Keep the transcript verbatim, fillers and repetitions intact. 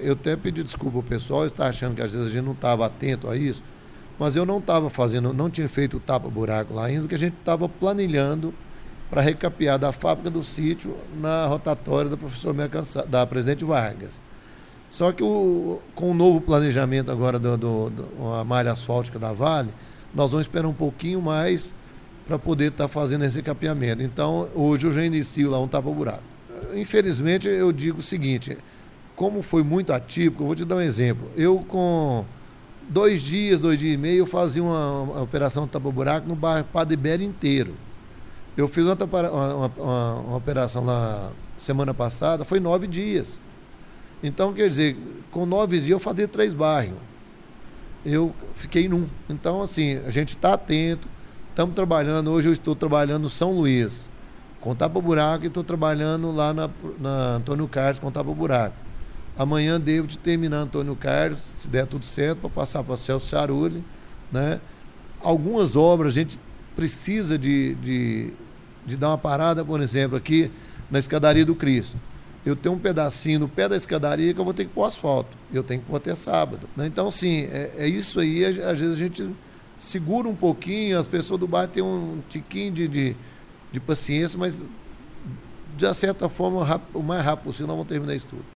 eu até pedi desculpa ao pessoal, está achando que às vezes a gente não estava atento a isso, mas eu não estava fazendo, não tinha feito o tapa-buraco lá ainda, porque a gente estava planilhando para recapear da fábrica do sítio na rotatória da professor Mercança, da Presidente Vargas. Só que o, com o novo planejamento agora da do, do, do, malha asfáltica da Vale, nós vamos esperar um pouquinho mais para poder estar tá fazendo esse recapeamento. Então, hoje eu já inicio lá um tapa-buraco. Infelizmente, eu digo o seguinte, como foi muito atípico, eu vou te dar um exemplo. Eu, com dois dias, dois dias e meio, eu fazia uma, uma operação de tapa-buraco no bairro Padre Ibério inteiro. Eu fiz uma, uma, uma, uma operação lá semana passada, foi nove dias. Então, quer dizer, com nove dias eu fazia três bairros. Eu fiquei num. Então, assim, a gente está atento, estamos trabalhando. Hoje eu estou trabalhando no São Luís, com tapa-buraco, e estou trabalhando lá na, na Antônio Carlos com tapa-buraco. Amanhã devo de terminar Antônio Carlos, se der tudo certo, para passar para Celso Charulli, né? Algumas obras a gente precisa de, de, de dar uma parada, por exemplo, aqui na Escadaria do Cristo. Eu tenho um pedacinho no pé da escadaria que eu vou ter que pôr asfalto. Eu tenho que pôr até sábado, né? Então, assim, é, é isso aí. Às vezes a gente segura um pouquinho, as pessoas do bairro têm um tiquinho de, de, de paciência, mas, de certa forma, o mais rápido possível, nós vamos terminar isso tudo.